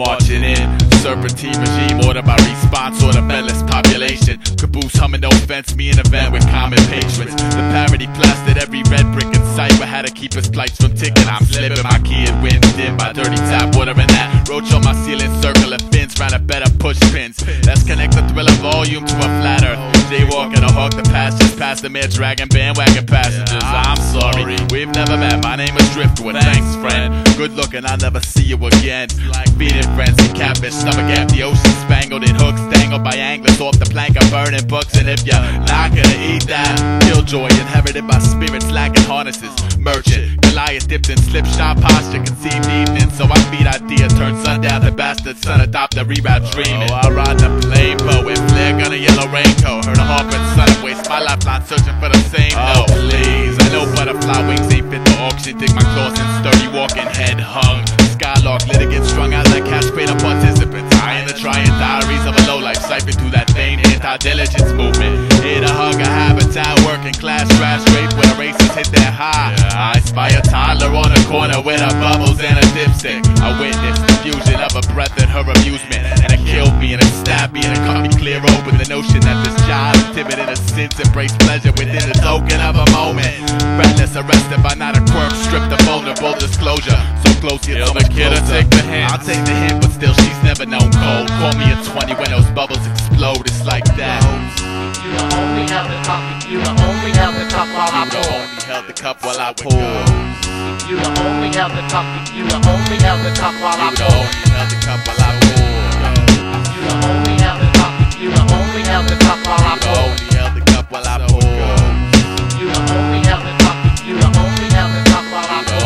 marching in. Serpentine regime, order by response, or the endless population. Caboose humming, no offense, me an event with common patrons. The parody plastered every red brick in sight, but had to keep his flights from ticking. I'm slipping my key and wind dim by dirty tap water and that. Roach on my ceiling, circle of fins, trying to better push pins. Let's connect the thriller volume to a flat earth. Jaywalking a hawk the past, just past the mere dragon bandwagon passengers. I'm sorry, we've never met. My name is Driftwood. Thanks, friend. Good looking, I'll never see you again. Like feeding frenzy, catfish, stomach gap, the ocean spangled in hooks, dangled by anglers off the plank of burning books. And if you're not gonna eat that, killjoy inherited by spirits lacking harnesses. Merchant, Goliath dipped in slipshod posture, conceived evening. So I feed ideas, turn sundown to bastard son, adopt a reroute dreaming. Oh, I ride the plane boat with flare gun, a yellow raincoat. Heard a harp and sun, I waste my lifeline searching for the same note. Please, I know butterfly wings ain't fit the auction. Dig my claws in sturdy walking, head hung. Skylark litigants strung out like cash paid up participants. I in the trying diaries of a lowlife, siphon through that vain anti-diligence movement. Here to hug a habitat, working class trash rate where the races hit their high. I spy a toddler on a corner with her bubbles and a dipstick. I witnessed the fusion of a breath and her amusement, and it killed me and it stabbed me and it cut me clear open. The notion that this child is timid innocence embrace pleasure within the token of a moment. Breathless, arrested by not a quirk, stripped of vulnerable disclosure. So close yet so much closer. Take the hint. I'll take the hint, but still she's never known cold. Call me a 20 when those bubbles explode. It's like that. You only held the cup. You only held the cup while I pour. You only held the cup while I pour. You only held the cup. You only held the cup while I pour. You only held the cup while I pour. You only held the cup. You only held the cup while I pour. You only held the cup while I pour. You only held the cup. You only held the cup while I pour.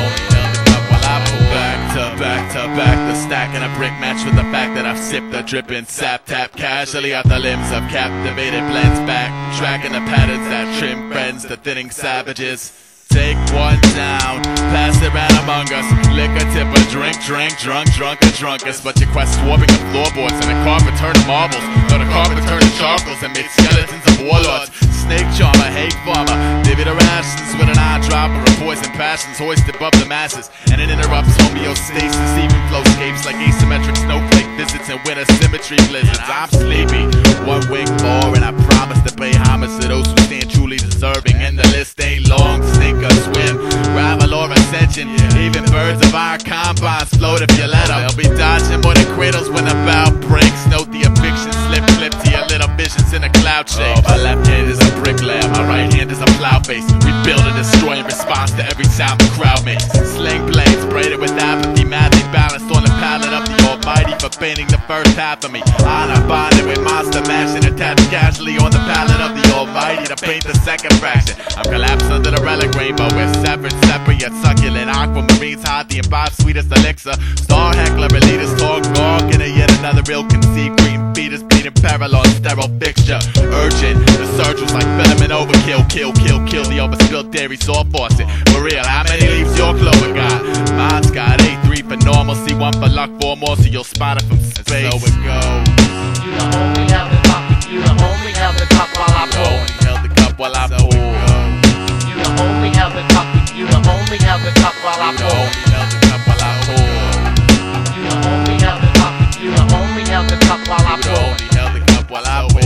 Back to back, the stack and a brick match with the fact that I've sipped the dripping sap tap casually out the limbs of captivated blends back, tracking the patterns that trim friends to thinning savages. Take one down, pass it round among us. Lick a tip, a drink, drunk, drunkest. But your quest swarming the floorboards and the carpet turning marbles. No, the carpet turning charcoals and made skeletons of warlords. Snake charmer, hate farmer, divvy the rations with an eye dropper of poison passions hoisted above the masses. And it interrupts homeostasis, even flowscapes like asymmetric snowflake visits and winter symmetry blizzards. I'm sleepy, one wing more, and I promise to pay homage to those who stand truly deserving. And the list ain't long, sink or swim, rival or ascension. Even birds of our combines float if you let them. They'll be dodging more than cradles when the bow breaks. Note the eviction, slip to your little visions in a cloud shape. Oh, my left hand is a bricklayer, my right hand is a plow face. We build and destroy in response to every sound the crowd makes. Sling blades braided with apathy, madly balanced on the palette of the Almighty for painting the first half of me. Honor bonded with monster mash and attached casually on the palette of the Almighty to paint the second fraction. I'm collapsed under the relic rainbow, we're separate yet succulent. Aquamarines hide the imbibed sweetest elixir. Star heckler elitist talk gawk in yet another real conceived green beaters bleeding parallel sterile fixture. Urgent, the surge was like filament overkill. Kill the overspilled dairy saw faucet. For real, how many leaves your clover got? Mine's got 8-3 for normal, C1 for luck, 4 more so you'll spot it from space. So it goes. You only held the cup. You only held the cup while I pour. You only held the cup while I pour. You only held the cup. You only held the cup while I pour. You only held the cup while I pour. You only held the cup. You only held the cup while I pour. You only held the cup while I pour.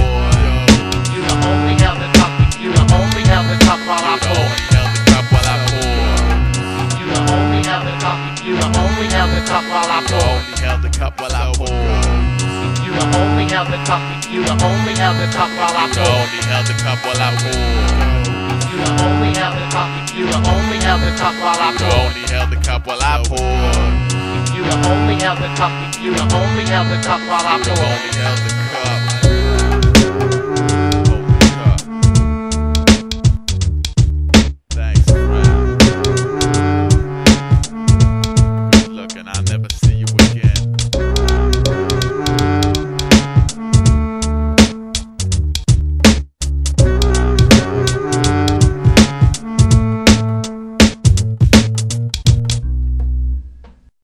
You only held the cup. You only held the cup while I pour. You held the cup while I pour. You only held the cup. You only held the cup while I pour. You only held the cup while I pour. You only held the cup. You only held the cup while I pour. You only held the cup while I pour. You only held the cup. You only held the cup while I pour. You only held the cup while I pour. You only held the cup. You only held the cup while I pour. You only held the cup.